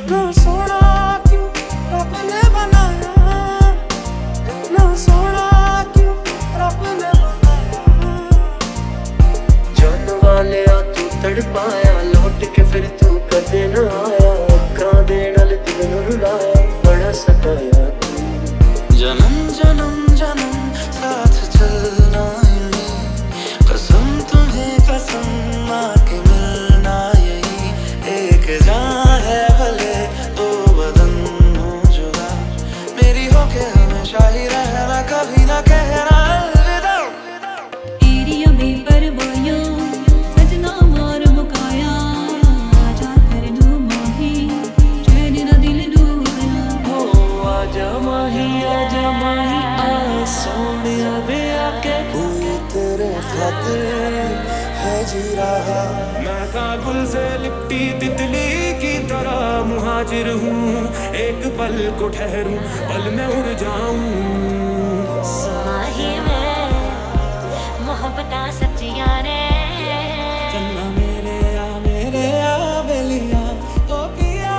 इतना सोना क्यों रब ने बनाया, इतना सोना क्यों रब ने बनाया। जान वाले आ तू तड़पाया, लौट के फिर तू कदे न आया। अखां दे नाल दिल नूं रुलाया, बड़ा सताया तू। जन्म जन्म जन्म साथ चलना यही, कसम तुम्हें कसम आके मिलना यही। एक जान है भले दो बदन हो जुदा, मेरी होके हमेशा ही रहना, कभी ना कहना अलविदा। एरिया बेपरवाया सजना मार मुकाया, आजा कर दू माही चैन ना दिल डूबना। हो आजा माही आ सोनिया वे आके, कोई तेरे खातिर है जी रहा। मैं था गुल से लिपटी तितली की तरह मुहाजिर हूँ, एक पल को ठहरूं पल में उड़ जाऊं। माही में मोहब्बतां सच्चियां ने, चन्ना मेरे आ बेलिया ओ पिया।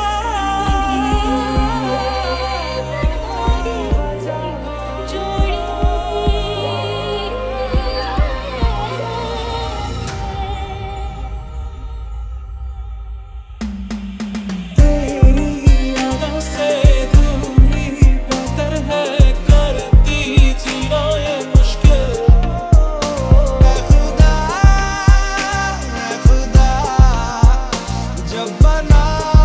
तेरी यादों से दूरी बेहतर है, करती जीना ये मुश्किल। मैं खुदा जब बना